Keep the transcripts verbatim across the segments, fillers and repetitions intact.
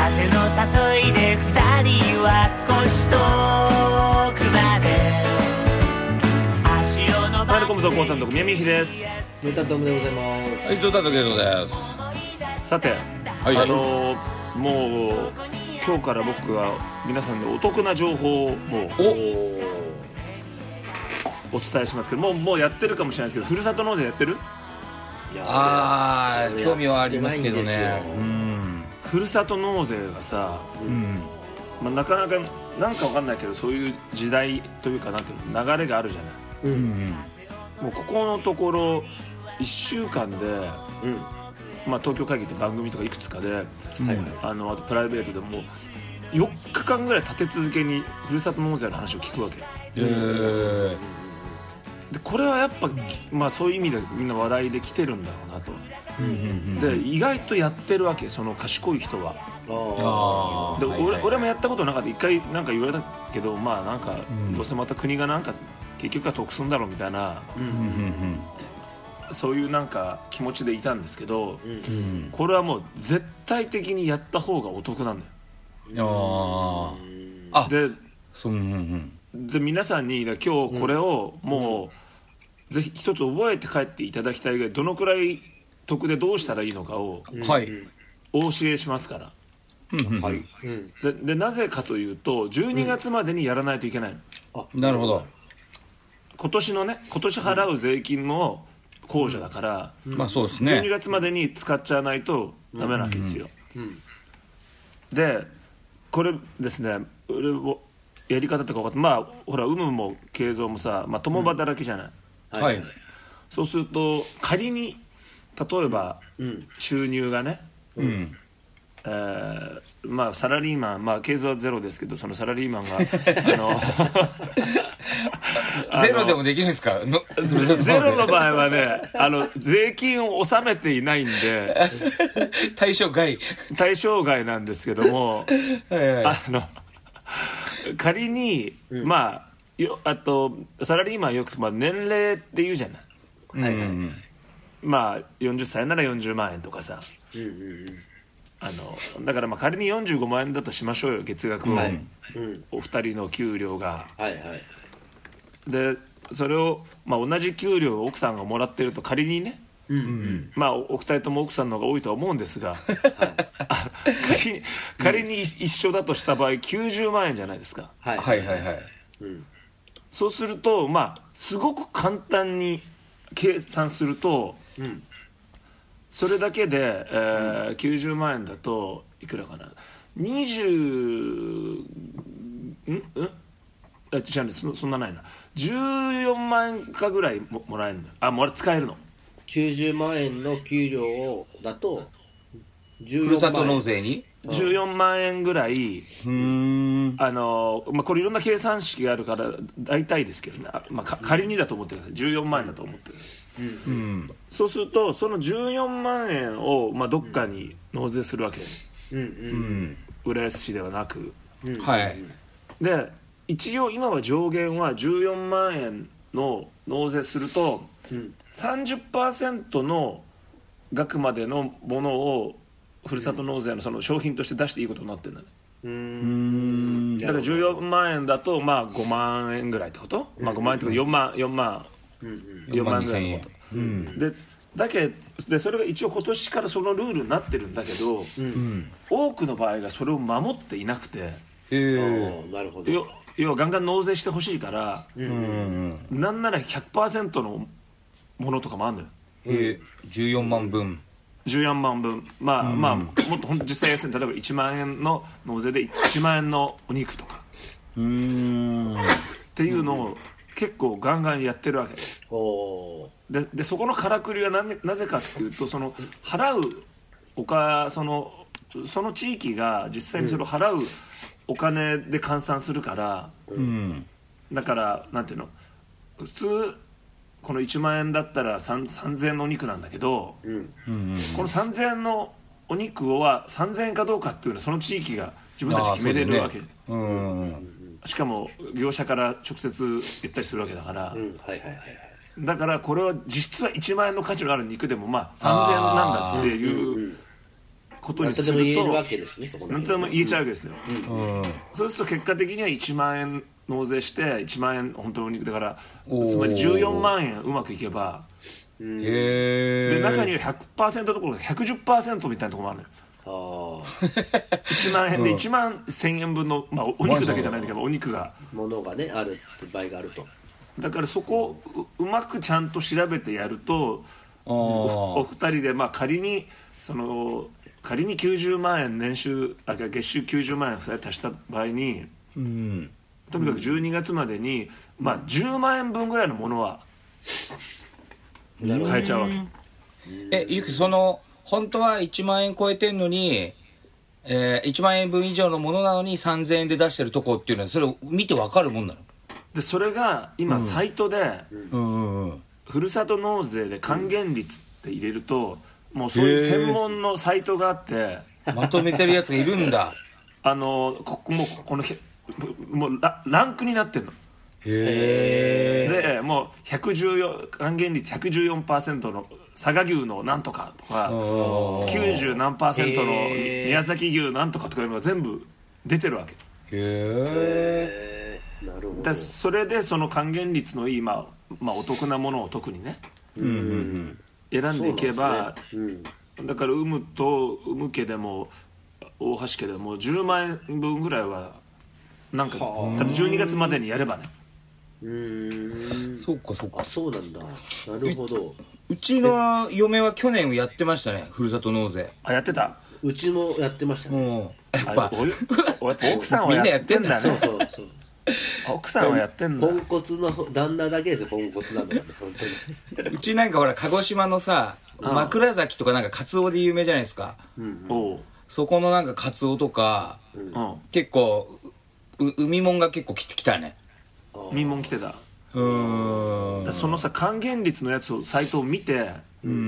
風の誘いで二人は少し遠くまで足を伸ばして。 マルコムとコータンと宮見ひです。 メタトムでございます。 はい、ゾウタトゲドです。 さて、 はいはい、 あのー、もう今日から僕は皆さんにお得な情報をもうお伝えしますけど、もう、もうやってるかもしれないですけど、ふるさと納税やってる？ いやあー、興味はありますけどね。うん、 ふるさと納税がさ、うんまあ、なかなかなんかわかんないけど、そういう時代というかなんていうの流れがあるじゃない。うん、もうここのところいっしゅうかんで、うんまあ、東京会議って番組とかいくつかで、はい、あのあとプライベートでもよっかかんぐらい立て続けにふるさと納税の話を聞くわけ。 へー。 でこれはやっぱ、まあ、そういう意味でみんな話題で来てるんだろうなと、うんうんうん、で意外とやってるわけ、その賢い人は。あで、はいはいはい、俺, 俺もやったことなかった。一回なんか言われたけど、まあなんか、うん、どうせまた国がなんか結局は得するんだろうみたいな、うんうんうん、そういうなんか気持ちでいたんですけど、うん、これはもう絶対的にやった方がお得なんだよ。ああでそう、うんうん、で皆さんに今日これをもう、うん、ぜひ一つ覚えて帰っていただきたいぐらい、どのくらい得でどうしたらいいのかを、うん、お教えしますから、うんはい、で, でなぜかというとじゅうにがつまでにやらないといけない、 うん、あなるほど。 今年のね今年払う税金の控除だから、 うんまあそうですね、 じゅうにがつまでに使っちゃわないとダメなわけですよ、うんうん、でこれですね、俺をやり方とか分かって、まあほら有無も慶三もさ、まあ、共働きじゃない、うんはい、そうすると仮に例えば、うん、収入がね、うんえー、まあサラリーマン、まあ慶三はゼロですけど、そのサラリーマンがあのゼロでもできるんですかのゼロの場合はね、あの税金を納めていないんで対象外対象外なんですけどもはいはい、あの仮に、うん、まあよあとサラリーマンよく、まあ、年齢って言うじゃない、はいはい、まあよんじゅっさいならよんじゅうまんえんとかさ、うんうんうん、あのだからまあ仮によんじゅうごまんえんだとしましょうよ、月額を、はいうん、お二人の給料が、はいはい、でそれを、まあ、同じ給料を奥さんがもらってると仮にね、うんうん、まあお二人とも奥さんの方が多いとは思うんですが、はい、仮に、仮に一緒だとした場合きゅうじゅうまんえんじゃないですか、 はい、はいはいはい、 うん、そうするとまあすごく簡単に計算すると、うん、それだけで、えーうん、きゅうじゅうまんえんだといくらかな、にじゅうんうん違うんです、 そ, そんなないな、じゅうよんまんえんかぐらい も, もらえるの。あ、もう使えるの。 きゅうじゅうまんえんの給料だとじゅうよんまんえんふるさと納税にじゅうよんまんえんぐらい、うーんあの、まあ、これいろんな計算式があるから大体ですけどね、まあ、仮にだと思ってください。じゅうよんまんえんだと思ってる、うんうん、そうするとそのじゅうよんまんえんを、まあ、どっかに納税するわけ、うんうん、浦安市ではなく、うん、はいで一応今は上限はじゅうよんまんえんの納税すると、うん、さんじゅっパーセント の額までのものをふるさと納税のその商品として出していいことになってるんだね。うーんだからじゅうよんまんえんだとまあごまんえんぐらいってこと、うん、まあごまんえんってことよんまんよんまん、うん、よんまんぐらいのこと、うん、でだけでそれが一応今年からそのルールになってるんだけど、うん、多くの場合がそれを守っていなくて、えー、なるほど。よ要はガンガン納税してほしいから、うん、なんなら ひゃくパーセント のものとかもあるんだよ。 えー、じゅうよんまんぶんじゅうよんまんぶん、まあ、うん、まあもっと実際安い、例えばいちまんえんの納税でいちまんえんのお肉とかうーんっていうのを結構ガンガンやってるわけで、でそこのからくりは な, なぜかっていうと、その払うおかそのその地域が実際にそれを払うお金で換算するから、うん、だからなんていうの、普通このいちまんえんだったらさんぜんえんのお肉なんだけど、うんうん、このさんぜんえんのお肉はさんぜんえんかどうかっていうのはその地域が自分たち決めれるわけ、ねうん、しかも業者から直接言ったりするわけだから、うんはいはいはい、だからこれは実質はいちまんえんの価値のある肉でもまあさんぜんえんなんだっていうことにすると何とでも言えるわけですね、そこ何とでも言えちゃうわけですよ、 うんそうすると結果的にはいちまんえん納税していちまんえん本当にお肉だからつまりじゅうよんまんえんうまくいけばへえで中には ひゃくパーセント どころか ひゃくじゅっパーセント みたいなところもあるのよあいちまんえんでいちまんせんえんぶんの、まあ、お肉だけじゃないんだけどお肉があものがねある場合があると。 だからそこを う, うまくちゃんと調べてやるとおお二人でまあ仮にその仮にきゅうじゅうまんえん年収あ月収きゅうじゅうまんえんふたり足した場合に、うん、とにかくじゅうにがつまでに、まあ、じゅうまんえんぶんぐらいのものは買えちゃうわけ。 えゆきその本当はいちまんえん超えてんのに、えー、いちまんえんぶん以上のものなのにさんぜんえんで出してるとこっていうのはそれを見て分かるもんなの？ でそれが今サイトで、 うんうん、 ふるさと納税で還元率って入れると、もうそういう専門のサイトがあってまとめてるやつがいるんだあのこもうこのもう ラ, ランクになってんの。 へでもうひゃくじゅうよん還元率 ひゃくじゅうよんパーセント の佐賀牛のなんとかとかきゅうじゅうなんパーセントの宮崎牛なんとかとかいうのが全部出てるわけ。 へえなるほど。 だそれでその還元率のいい、まあまあ、お得なものを特にね、うんうんうん、選んでいけば、ねうん、だから産むと産む家でも大橋家でもじゅうまんえんぶんぐらいはなんかただじゅうにがつまでにやればね。 うーんそうかそうか。 あそうなんだ。なるほど。 うちの嫁は去年やってましたねふるさと納税。 あやってた。 うちもやってましたね。 やっぱ奥さんはやってんだね。 そうそうそう奥さんはやってんだ。 ポンコツの旦那だけですよポンコツなのはね本当に。 うちなんかほら鹿児島のさ枕崎とかなんかカツオで有名じゃないですか、 うんうん、 そこのなんかカツオとか、うん、結構う海もんが結構来てきたね。 海もん来てた。うーんだそのさ還元率のやつをサイトを見て、うんうん、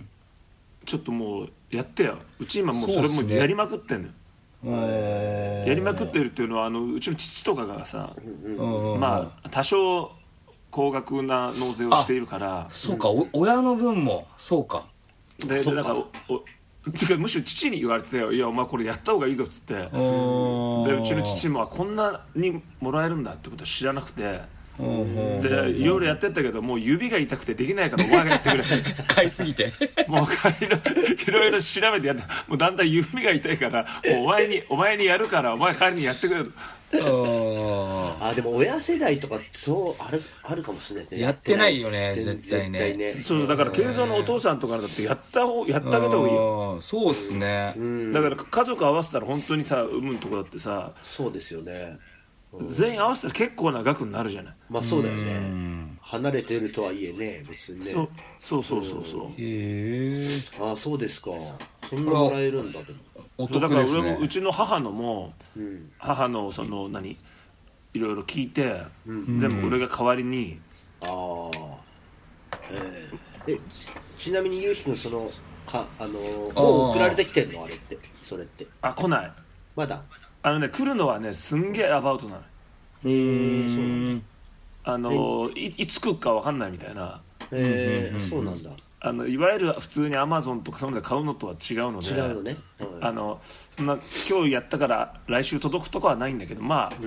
ちょっともうやってよ。うち今もうそれもやりまくってんのよ。やりまくってるっていうのはあのうちの父とかがさ、うん、まあ多少高額な納税をしているから。 そうか、お親の分もそうか。 ででだからおおてかむしろ父に言われてよ、いやお前これやった方がいいぞっつって。でうちの父もこんなにもらえるんだってことは知らなくて。でいろいろやってったけどもう指が痛くてできないからお前がやってくれ買いすぎてもういろいろ調べてやってもうだんだん指が痛いからもうお前にお前にやるからお前代わりにやってくれと。 あでも親世代とかそうあるあるかもしれないですね。 やってないよね絶対 ね, 絶対ねそうだから慶三のお父さんとかだってやった方やってあげた方がいいよ。 そうっすね、 うん、だから家族合わせたら本当にさ産むとこだってさそうですよね。 全員合わせたら結構な額になるじゃない。 まあそうだよね。離れてるとはいえね別にね。 そうそうそうそうそう。 へえ。あそうですか。そんなもらえるんだけど。 お得ですね。 だから俺もうちの母のも、うん、母のその何いろいろ聞いて、うん、全部俺が代わりに。 ああ。えー、えち, ちなみにゆうひくんそのかあのー、もう送られてきてんのあれってそれって。 あ来ない。 まだ。 あのね来るのはねすんげえアバウトなの。へえそうあの い, いつ来るか分かんないみたいな。 へえそうなんだ。 あのいわゆる普通にアマゾンとかそういうので買うのとは違うので。 違うのね、はい、 あのそんな今日やったから来週届くとかはないんだけどまあ、うん、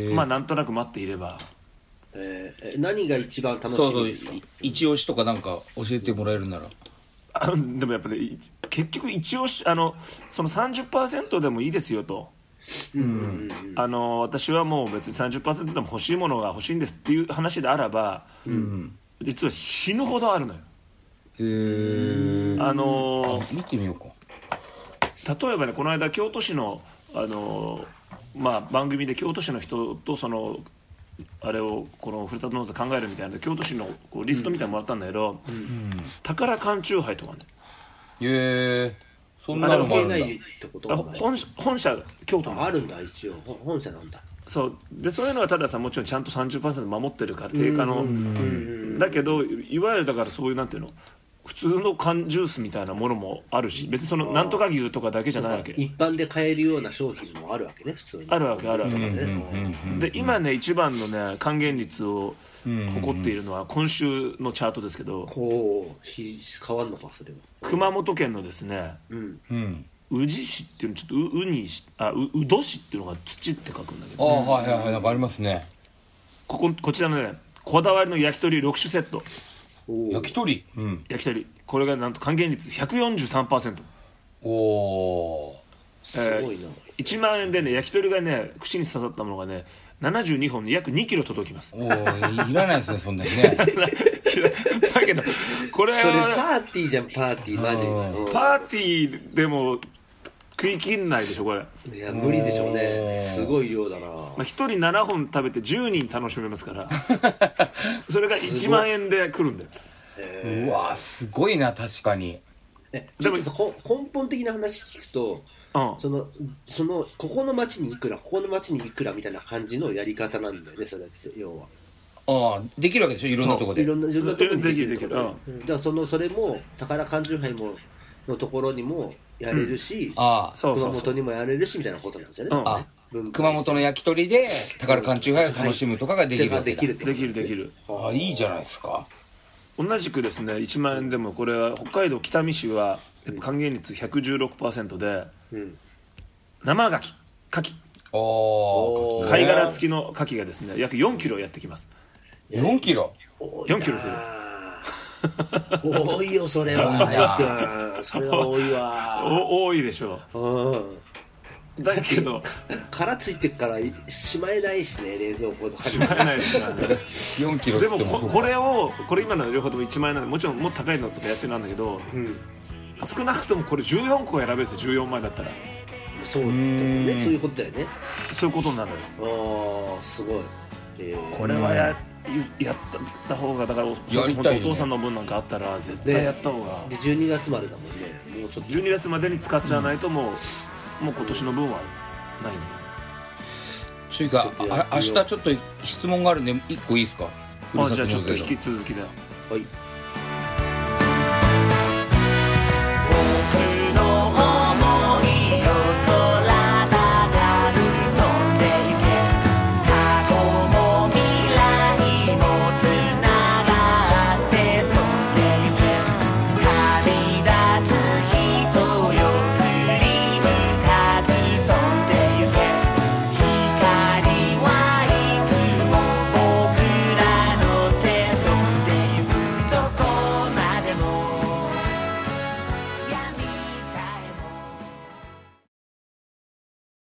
まあなんとなく待っていれば。 えー、何が一番楽しみですか。そうそう一押しとかなんか教えてもらえるなら。 あのでもやっぱり、ね、結局一押しあのその さんじゅっパーセント でもいいですよと。うんうん、あの私はもう別に さんじゅっパーセント でも欲しいものが欲しいんですっていう話であらば、うん、実は死ぬほどあるのよ。 へーあの見てみようか。 例えばねこの間京都市の、あの、まあ、番組で京都市の人とそのあれをこのふるさと納税考えるみたいなので京都市のこうリストみたいなのもらったんだけど、うんうん、宝缶チューハイとかね。 へえそんなのもあるんだ。 本, 本社京都あるんだ一応本社なんだ。 そうでそういうのはたださもちろんちゃんと さんじゅっパーセント 守ってるから定価のだけどいわゆるだからそういうなんていうの普通の缶ジュースみたいなものもあるし別にそのなんとか牛とかだけじゃないわけ。 一般で買えるような商品もあるわけね普通に。 あるわけあるわけ、ね、で今ね一番のね還元率を誇っているのは今週のチャートですけど、 ほう変わんのかそれは。 熊本県のですね、うん、 宇治市っていうのちょっと う, うにしあううど市っていうのが土って書くんだけあど、 あはいはいはいなんかありますね。 こここちらのねこだわりの焼き鳥ろく種セット、 焼き鳥、うん、 焼き鳥これがなんと還元率 ひゃくよんじゅうさんパーセント。 おおすごいな、 いちまんえんでね焼き鳥がね串に刺さったものがねななじゅうにほんで約にキロ届きます。 おーいらないですねそんなにねだけどこれはそれパーティーじゃんパーティーマジ、うん、 パーティーでも食い切んないでしょこれ。 いや無理でしょうね、すごい量だな、 まあ、ひとりななほん食べてじゅうにん楽しめますからそれがいちまんえんで来るんだよ。 うわすごいな確かに。 えでもこ根本的な話聞くと、うん、そのそのここの町にいくらここの町にいくらみたいな感じのやり方なんだよねそれって要は。 ああできるわけでしょいろんなとこで。 いろんな、いろんなところできるできる。だからそのそれも宝缶酎ハイものところにもやれるし、 うん、ああ熊本にもやれるしみたいなことなんですよね。うん、あ熊本の焼き鳥で宝缶酎ハイを楽しむとかができるわけだ。 できるできるできる。 ああいいじゃないですか。 同じくですねいちまんえんでもこれは北海道北見市は還元率 ひゃくじゅうろくパーセント で、うん、生牡蠣牡蠣お貝殻付きの牡蠣がですね約よんキロやってきます。 よんキロよんキロくる多いよそれはそれは多いわお多いでしょう、うん、だけど殻ついてからしまえないしね冷蔵庫とかしまえないしなよんキロでも こ, これをこれ今の両方ともいちまんえんなんでもちろんもっと高いのとか安いのなんだけど、うん、少なくともこれじゅうよんこ選べるんですよじゅうよんまんえんだったら。 そうだよねそういうことだよね。 そういうことになる。 ああすごい、えー、 これはややった方がだからやりたい、ね、 お父さんの分なんかあったら絶対やった方が、 ね、じゅうにがつまでだもんね。もうちょっとじゅうにがつまでに使っちゃわないともう、うん、もう今年の分はないんで。 それかあ明日ちょっと質問があるんでいっこいいですか。 あじゃあちょっと引き続きだよ。 はい